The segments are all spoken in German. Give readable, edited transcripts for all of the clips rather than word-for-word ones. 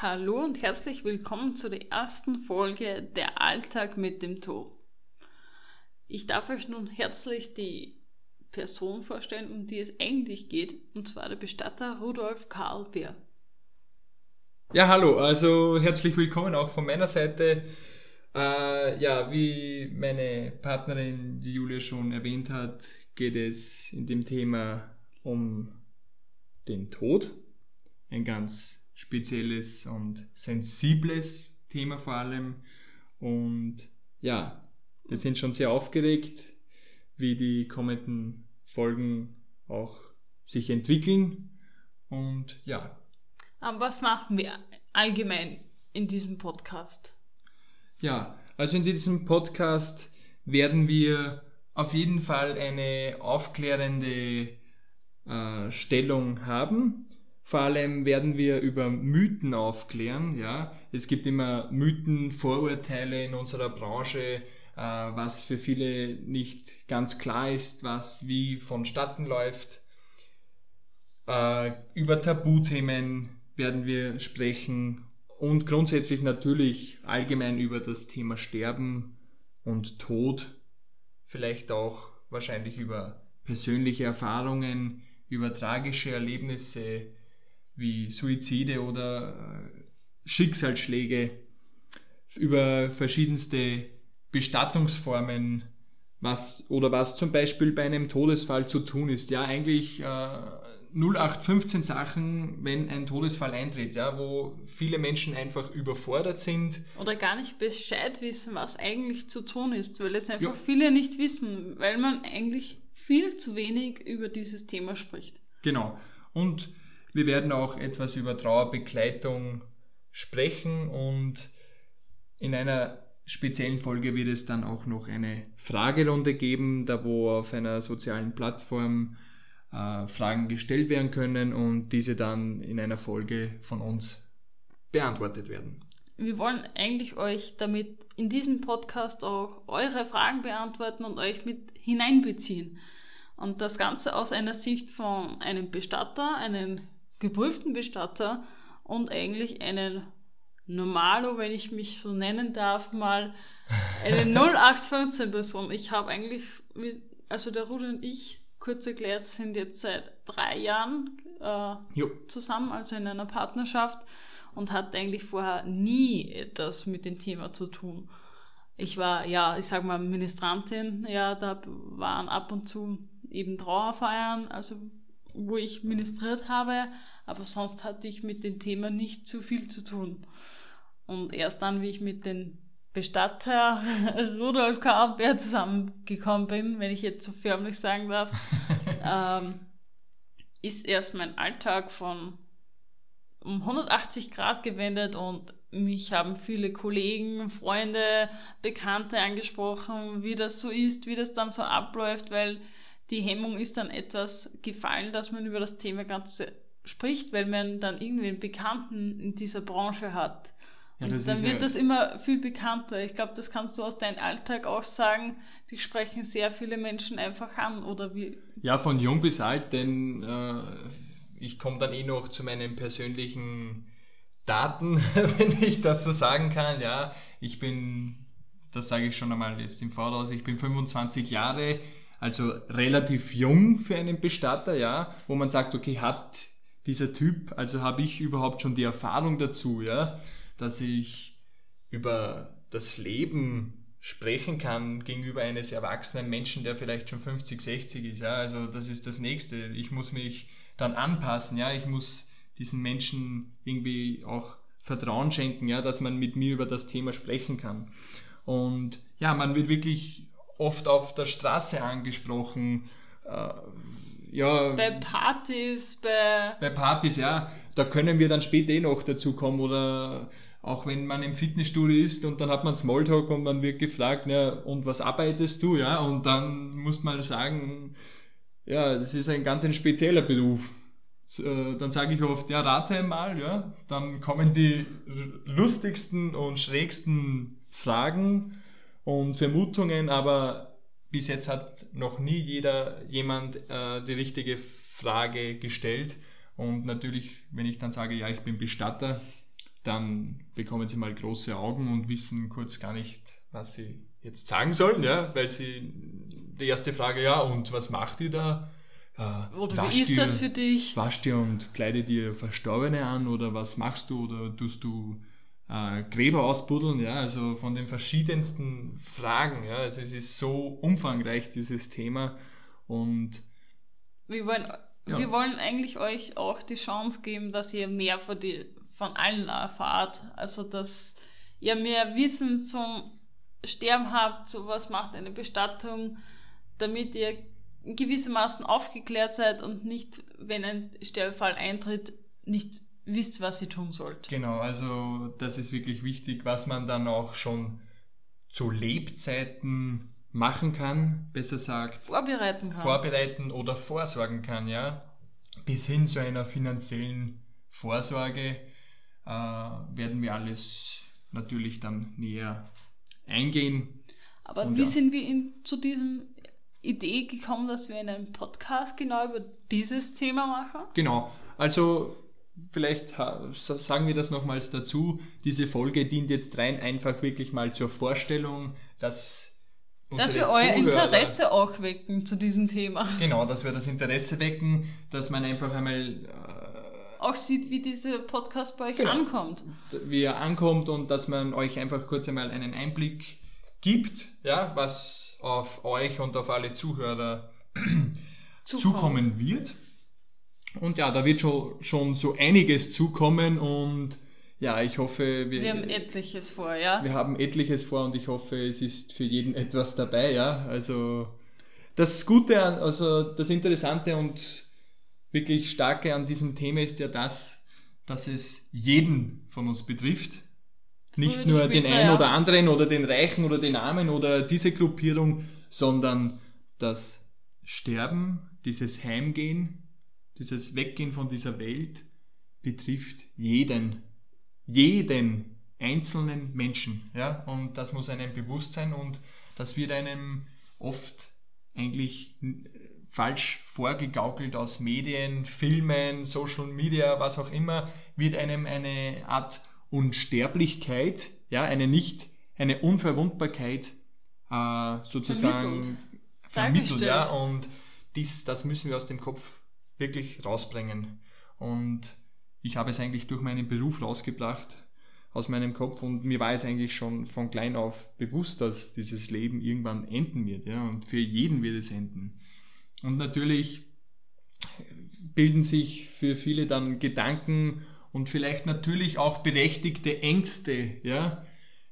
Hallo und herzlich willkommen zu der ersten Folge Der Alltag mit dem Tod. Ich darf euch nun herzlich die Person vorstellen, um die es eigentlich geht, und zwar der Bestatter Rudolf Karl Beer. Ja, hallo, also herzlich willkommen auch von meiner Seite. Wie meine Partnerin, die Julia schon erwähnt hat, geht es in dem Thema um den Tod. Ein ganz spezielles und sensibles Thema vor allem. Und ja, wir sind schon sehr aufgeregt, wie die kommenden Folgen auch sich entwickeln. Und ja. Aber was machen wir allgemein in diesem Podcast? Ja, also in diesem Podcast werden wir auf jeden Fall eine aufklärende Stellung haben. Vor allem werden wir über Mythen aufklären. Ja? Es gibt immer Mythen, Vorurteile in unserer Branche, was für viele nicht ganz klar ist, was wie vonstatten läuft. Über Tabuthemen werden wir sprechen und grundsätzlich natürlich allgemein über das Thema Sterben und Tod, vielleicht auch wahrscheinlich über persönliche Erfahrungen, über tragische Erlebnisse wie Suizide oder Schicksalsschläge, über verschiedenste Bestattungsformen, was zum Beispiel bei einem Todesfall zu tun ist. Ja, eigentlich 0815 Sachen, wenn ein Todesfall eintritt, ja, wo viele Menschen einfach überfordert sind. Oder gar nicht Bescheid wissen, was eigentlich zu tun ist, weil es einfach viele nicht wissen, weil man eigentlich viel zu wenig über dieses Thema spricht. Genau. Und wir werden auch etwas über Trauerbegleitung sprechen und in einer speziellen Folge wird es dann auch noch eine Fragerunde geben, da wo auf einer sozialen Plattform Fragen gestellt werden können und diese dann in einer Folge von uns beantwortet werden. Wir wollen eigentlich euch damit in diesem Podcast auch eure Fragen beantworten und euch mit hineinbeziehen. Und das Ganze aus einer Sicht von einem Bestatter, einem geprüften Bestatter und eigentlich einen Normalo, wenn ich mich so nennen darf, mal eine 0815-Person. Ich habe eigentlich, also der Rudi und ich, kurz erklärt, sind jetzt seit 3 Jahren zusammen, also in einer Partnerschaft und hatten eigentlich vorher nie etwas mit dem Thema zu tun. Ich war, ich sag mal, Ministrantin, da waren ab und zu eben Trauerfeiern, also wo ich ministriert habe, aber sonst hatte ich mit dem Thema nicht zu viel zu tun. Und erst dann, wie ich mit dem Bestatter Rudolf Karl Beer zusammengekommen bin, wenn ich jetzt so förmlich sagen darf, ist erst mein Alltag um 180 Grad gewendet und mich haben viele Kollegen, Freunde, Bekannte angesprochen, wie das so ist, wie das dann so abläuft, weil die Hemmung ist dann etwas gefallen, dass man über das Thema Ganze spricht, weil man dann irgendwie einen Bekannten in dieser Branche hat. Ja, und dann wird das immer viel bekannter. Ich glaube, das kannst du aus deinem Alltag auch sagen. Die sprechen sehr viele Menschen einfach an, oder wie? Ja, von jung bis alt, denn ich komme dann noch zu meinen persönlichen Daten, wenn ich das so sagen kann. Ja, das sage ich schon einmal jetzt im Voraus, ich bin 25 Jahre, also relativ jung für einen Bestatter, ja, wo man sagt, okay, hat dieser Typ, also habe ich überhaupt schon die Erfahrung dazu, ja, dass ich über das Leben sprechen kann gegenüber eines erwachsenen Menschen, der vielleicht schon 50, 60 ist. Ja, also das ist das Nächste. Ich muss mich dann anpassen, ja, ich muss diesen Menschen irgendwie auch Vertrauen schenken, ja, dass man mit mir über das Thema sprechen kann. Und ja, man wird wirklich oft auf der Straße angesprochen, bei Partys, ja, da können wir dann später noch dazu kommen, oder auch wenn man im Fitnessstudio ist und dann hat man Smalltalk und man wird gefragt, ja, und was arbeitest du, ja, und dann muss man sagen, ja, das ist ein ganz spezieller Beruf. Dann sage ich oft, ja, rate mal, ja, dann kommen die lustigsten und schrägsten Fragen und Vermutungen, aber bis jetzt hat noch nie jemand die richtige Frage gestellt. Und natürlich, wenn ich dann sage, ja, ich bin Bestatter, dann bekommen sie mal große Augen und wissen kurz gar nicht, was sie jetzt sagen sollen, ja, weil sie die erste Frage, ja, und was macht ihr da? Oder wie ist das für dich? Wascht ihr und kleidet ihr Verstorbene an oder was machst du oder tust du Gräber ausbuddeln? Ja, also von den verschiedensten Fragen. Ja, also es ist so umfangreich, dieses Thema. Und wir wollen eigentlich euch auch die Chance geben, dass ihr mehr von allen erfahrt. Also dass ihr mehr Wissen zum Sterben habt, so was macht eine Bestattung, damit ihr gewissermaßen aufgeklärt seid und nicht, wenn ein Sterbefall eintritt, nicht wisst, was ihr tun sollt. Genau, also das ist wirklich wichtig, was man dann auch schon zu Lebzeiten machen kann, besser gesagt. Vorbereiten oder vorsorgen kann, ja. Bis hin zu einer finanziellen Vorsorge werden wir alles natürlich dann näher eingehen. Aber wie sind wir zu diesem Idee gekommen, dass wir einen Podcast genau über dieses Thema machen? Genau, also vielleicht sagen wir das nochmals dazu, diese Folge dient jetzt rein einfach wirklich mal zur Vorstellung, dass wir euer Interesse auch wecken zu diesem Thema. Genau, dass wir das Interesse wecken, dass man einfach einmal auch sieht, wie dieser Podcast bei euch ankommt. Wie er ankommt und dass man euch einfach kurz einmal einen Einblick gibt, ja, was auf euch und auf alle Zuhörer zukommen wird. Und ja, da wird schon so einiges zukommen und ja, ich hoffe... Wir haben etliches vor, ja. Wir haben etliches vor und ich hoffe, es ist für jeden etwas dabei, ja. Also das Gute, das Interessante und wirklich Starke an diesem Thema ist ja dass es jeden von uns betrifft. Nicht nur den einen oder anderen oder den Reichen oder den Armen oder diese Gruppierung, sondern das Sterben, dieses Heimgehen, dieses Weggehen von dieser Welt betrifft jeden einzelnen Menschen. Ja? Und das muss einem bewusst sein und das wird einem oft eigentlich falsch vorgegaukelt aus Medien, Filmen, Social Media, was auch immer, wird einem eine Art Unsterblichkeit, ja, eine Unverwundbarkeit sozusagen vermittelt, ja, und das müssen wir aus dem Kopf wirklich rausbringen. Und ich habe es eigentlich durch meinen Beruf rausgebracht aus meinem Kopf und mir war es eigentlich schon von klein auf bewusst, dass dieses Leben irgendwann enden wird, ja, und für jeden wird es enden. Und natürlich bilden sich für viele dann Gedanken und vielleicht natürlich auch berechtigte Ängste, ja,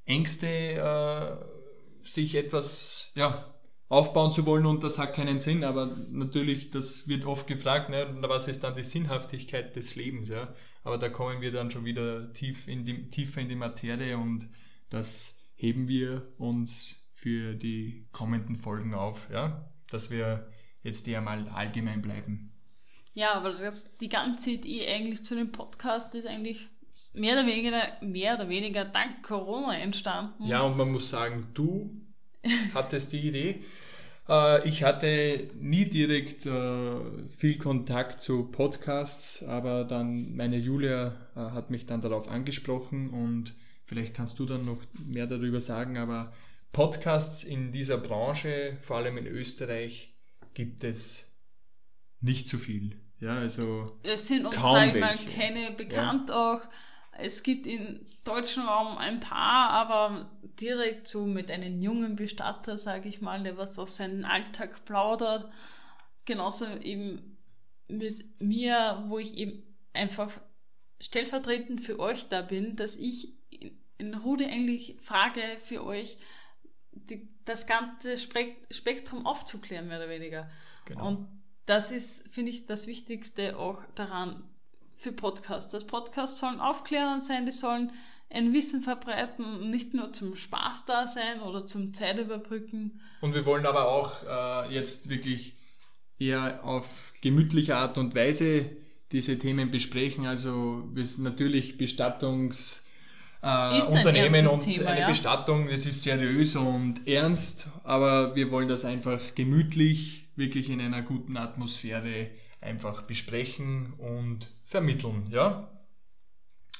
sich etwas, ja, aufbauen zu wollen und das hat keinen Sinn, aber natürlich, das wird oft gefragt, ne, was ist dann die Sinnhaftigkeit des Lebens, ja, aber da kommen wir dann schon wieder tiefer in die Materie und das heben wir uns für die kommenden Folgen auf, ja, dass wir jetzt eher mal allgemein bleiben. Ja, aber die ganze Idee eigentlich zu dem Podcast ist eigentlich mehr oder weniger dank Corona entstanden. Ja, und man muss sagen, du hattest die Idee. Ich hatte nie direkt viel Kontakt zu Podcasts, aber dann meine Julia hat mich dann darauf angesprochen und vielleicht kannst du dann noch mehr darüber sagen, aber Podcasts in dieser Branche, vor allem in Österreich, gibt es nicht so viel. Ja, also es sind uns, sag ich mal, keine bekannt, ja. Auch. Es gibt im deutschen Raum ein paar, aber direkt so mit einem jungen Bestatter, sage ich mal, der was aus seinem Alltag plaudert. Genauso eben mit mir, wo ich eben einfach stellvertretend für euch da bin, dass ich in Rudi eigentlich frage für euch, das ganze Spektrum aufzuklären, mehr oder weniger. Genau. Und das ist, finde ich, das Wichtigste auch daran für Podcasts. Das Podcasts sollen aufklärend sein, die sollen ein Wissen verbreiten und nicht nur zum Spaß da sein oder zum Zeit überbrücken. Und wir wollen aber auch jetzt wirklich eher auf gemütliche Art und Weise diese Themen besprechen. Also wir sind natürlich Bestattungsunternehmen und Thema, eine Bestattung, das ist seriös und ernst, aber wir wollen das einfach gemütlich, wirklich in einer guten Atmosphäre einfach besprechen und vermitteln, ja.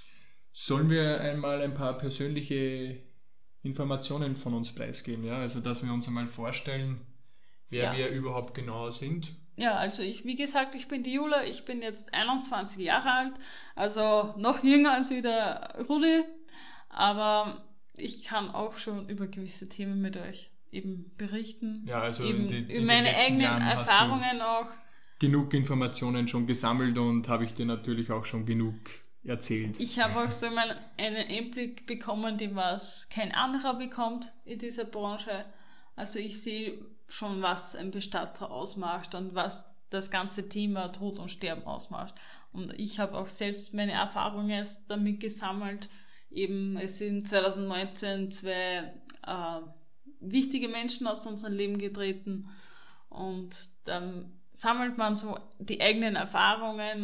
sollen wir einmal ein paar persönliche Informationen von uns preisgeben, ja? Also dass wir uns einmal vorstellen, wer wir überhaupt genau sind. Ja, also wie gesagt, ich bin die Jula, ich bin jetzt 21 Jahre alt, also noch jünger als wie der Rudi, aber ich kann auch schon über gewisse Themen mit euch eben berichten. Ja, also eben in meine den letzten eigenen Jahren Erfahrungen auch. Genug Informationen schon gesammelt und habe ich dir natürlich auch schon genug erzählt. Ich habe auch so mal einen Einblick bekommen, den was kein anderer bekommt in dieser Branche. Also ich sehe schon, was ein Bestatter ausmacht und was das ganze Thema Tod und Sterben ausmacht. Und ich habe auch selbst meine Erfahrungen damit gesammelt. Eben, es sind 2019 zwei wichtige Menschen aus unserem Leben getreten und dann sammelt man so die eigenen Erfahrungen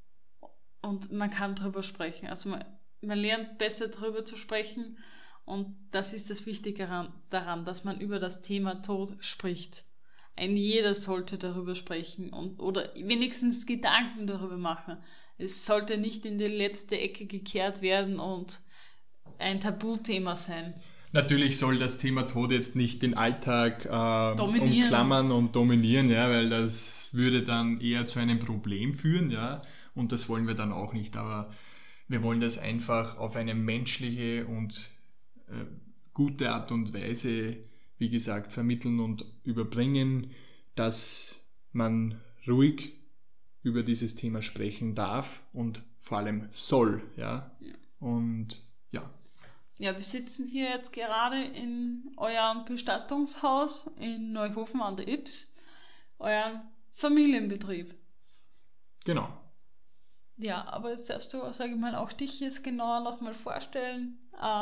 und man kann darüber sprechen. Also man lernt besser darüber zu sprechen und das ist das Wichtige daran, dass man über das Thema Tod spricht. Ein jeder sollte darüber sprechen oder wenigstens Gedanken darüber machen. Es sollte nicht in die letzte Ecke gekehrt werden und ein Tabuthema sein. Natürlich soll das Thema Tod jetzt nicht den Alltag umklammern und dominieren, ja, weil das würde dann eher zu einem Problem führen, ja, und das wollen wir dann auch nicht, aber wir wollen das einfach auf eine menschliche und gute Art und Weise, wie gesagt, vermitteln und überbringen, dass man ruhig über dieses Thema sprechen darf und vor allem soll, ja. Und ja. Ja, wir sitzen hier jetzt gerade in eurem Bestattungshaus in Neuhofen an der Ybbs, euren Familienbetrieb. Genau. Ja, aber jetzt darfst du, sage ich mal, auch dich jetzt genauer nochmal vorstellen.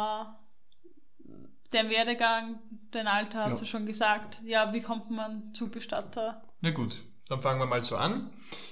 Den Werdegang, dein Alter hast du schon gesagt. Ja, wie kommt man zu Bestatter? Na gut, dann fangen wir mal so an.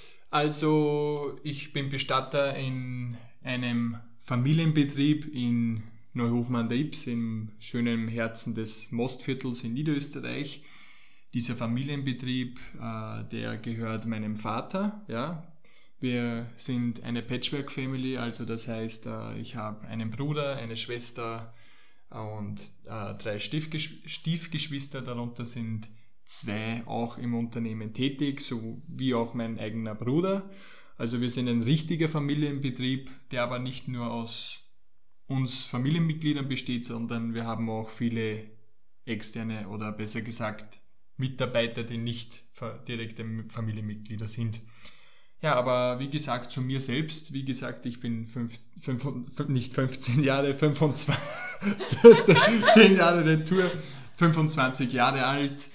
Also, ich bin Bestatter in einem Familienbetrieb in Neuhofen an der Ybbs, im schönen Herzen des Mostviertels in Niederösterreich. Dieser Familienbetrieb, der gehört meinem Vater. Ja. Wir sind eine Patchwork-Family, also das heißt, ich habe einen Bruder, eine Schwester und 3 Stiefgeschwister, darunter sind 2 auch im Unternehmen tätig, so wie auch mein eigener Bruder. Also wir sind ein richtiger Familienbetrieb, der aber nicht nur aus uns Familienmitgliedern besteht, sondern wir haben auch viele externe oder besser gesagt Mitarbeiter, die nicht direkte Familienmitglieder sind. Ja, aber wie gesagt, zu mir selbst, wie gesagt, ich bin nicht 15 Jahre, 25, 10 Jahre Retour, 25 Jahre alt,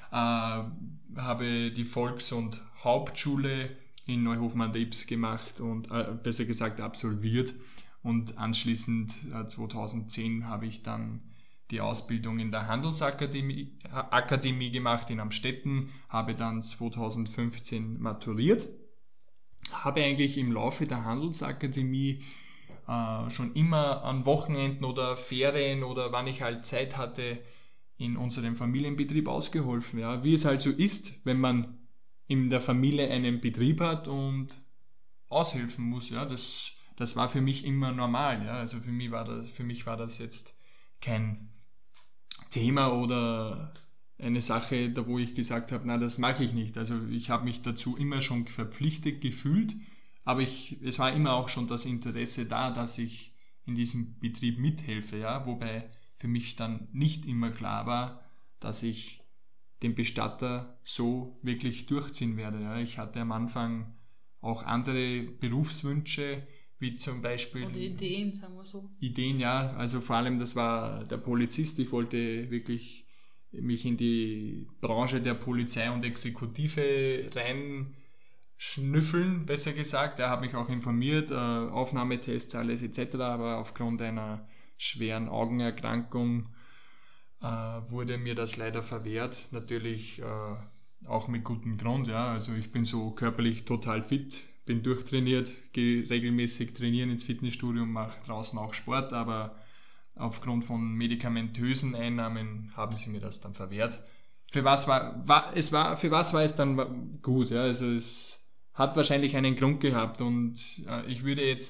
habe die Volks- und Hauptschule in Neuhofen an der Ybbs gemacht und besser gesagt absolviert. Und anschließend 2010 habe ich dann die Ausbildung in der Handelsakademie gemacht in Amstetten, habe dann 2015 maturiert, habe eigentlich im Laufe der Handelsakademie schon immer an Wochenenden oder Ferien oder wann ich halt Zeit hatte, in unserem Familienbetrieb ausgeholfen. Ja. Wie es halt so ist, wenn man in der Familie einen Betrieb hat und aushelfen muss. Ja. Das war für mich immer normal. Ja. Also für mich war das jetzt kein Thema oder eine Sache, da wo ich gesagt habe, na, das mache ich nicht. Also ich habe mich dazu immer schon verpflichtet gefühlt, aber es war immer auch schon das Interesse da, dass ich in diesem Betrieb mithelfe. Ja. Wobei für mich dann nicht immer klar war, dass ich den Bestatter so wirklich durchziehen werde. Ja. Ich hatte am Anfang auch andere Berufswünsche, wie zum Beispiel... Oder Ideen, sagen wir so. Ideen, ja. Also vor allem, das war der Polizist. Ich wollte wirklich mich in die Branche der Polizei und Exekutive reinschnüffeln, besser gesagt. Er hat mich auch informiert, Aufnahmetests, alles etc. Aber aufgrund einer schweren Augenerkrankung wurde mir das leider verwehrt. Natürlich auch mit gutem Grund. Ja. Also ich bin so körperlich total fit, bin durchtrainiert, gehe regelmäßig trainieren ins Fitnessstudio, mache draußen auch Sport, aber aufgrund von medikamentösen Einnahmen haben sie mir das dann verwehrt. Für was war es dann gut? Ja? Also es hat wahrscheinlich einen Grund gehabt und ich würde jetzt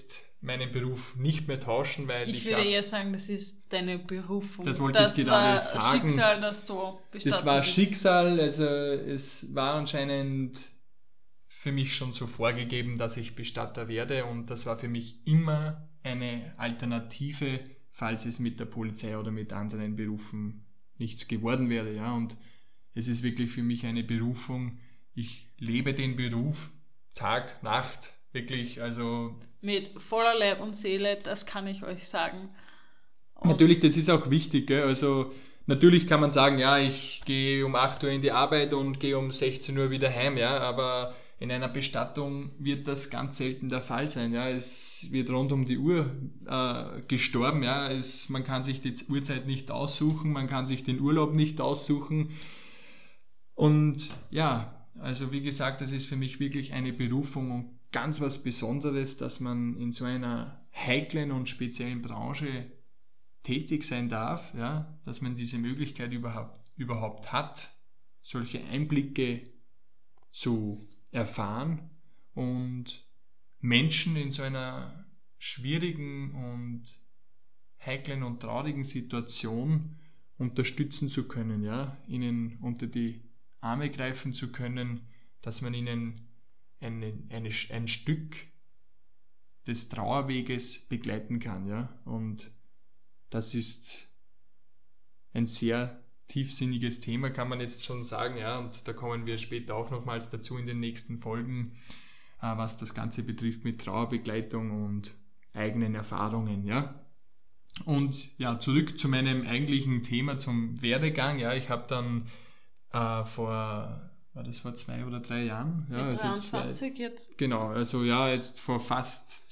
meinen Beruf nicht mehr tauschen, weil ich würde eher sagen, das ist deine Berufung. Das wollte ich gerade sagen. Das war Schicksal, dass du Bestatter Das war bist. Schicksal, also es war anscheinend für mich schon so vorgegeben, dass ich Bestatter werde, und das war für mich immer eine Alternative, falls es mit der Polizei oder mit anderen Berufen nichts geworden wäre. Ja? Und es ist wirklich für mich eine Berufung. Ich lebe den Beruf Tag, Nacht, wirklich, also mit voller Leib und Seele, das kann ich euch sagen. Und natürlich, das ist auch wichtig, gell? Also natürlich kann man sagen, ja, ich gehe um 8 Uhr in die Arbeit und gehe um 16 Uhr wieder heim, ja, aber in einer Bestattung wird das ganz selten der Fall sein, ja. Es wird rund um die Uhr gestorben, ja. Man kann sich die Uhrzeit nicht aussuchen, man kann sich den Urlaub nicht aussuchen, und ja, also wie gesagt, das ist für mich wirklich eine Berufung und ganz was Besonderes, dass man in so einer heiklen und speziellen Branche tätig sein darf, ja, dass man diese Möglichkeit überhaupt hat, solche Einblicke zu erfahren und Menschen in so einer schwierigen und heiklen und traurigen Situation unterstützen zu können, ja, ihnen unter die Arme greifen zu können, dass man ihnen ein Stück des Trauerweges begleiten kann, ja, und das ist ein sehr tiefsinniges Thema, kann man jetzt schon sagen, ja, und da kommen wir später auch nochmals dazu in den nächsten Folgen, was das Ganze betrifft mit Trauerbegleitung und eigenen Erfahrungen, ja. Und ja, zurück zu meinem eigentlichen Thema, zum Werdegang, ja, ich habe dann vor 2 oder 3 Jahren? Ja, mit 23 jetzt? Genau, also ja, jetzt vor fast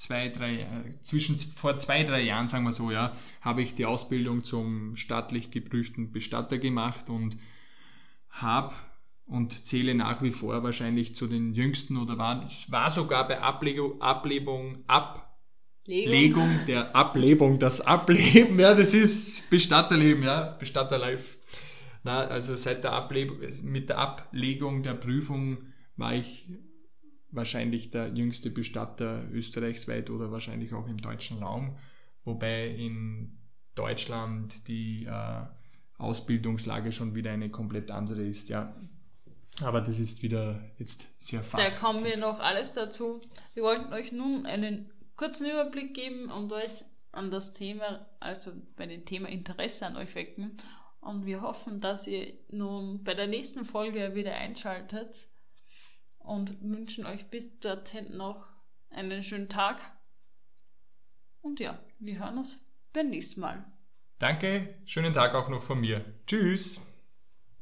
2-3 Jahren, sagen wir so, ja, habe ich die Ausbildung zum staatlich geprüften Bestatter gemacht und zähle nach wie vor wahrscheinlich zu den jüngsten oder war sogar bei das Ableben, ja, das ist Bestatterleben, ja, Bestatterlife. Also mit der Ablegung der Prüfung war ich wahrscheinlich der jüngste Bestatter österreichsweit oder wahrscheinlich auch im deutschen Raum, wobei in Deutschland die Ausbildungslage schon wieder eine komplett andere ist, ja. Aber das ist wieder jetzt sehr fachlich. Da kommen wir noch alles dazu. Wir wollten euch nun einen kurzen Überblick geben und euch an das Thema, also bei dem Thema Interesse an euch wecken. Und wir hoffen, dass ihr nun bei der nächsten Folge wieder einschaltet und wünschen euch bis dorthin noch einen schönen Tag. Und ja, wir hören uns beim nächsten Mal. Danke, schönen Tag auch noch von mir. Tschüss!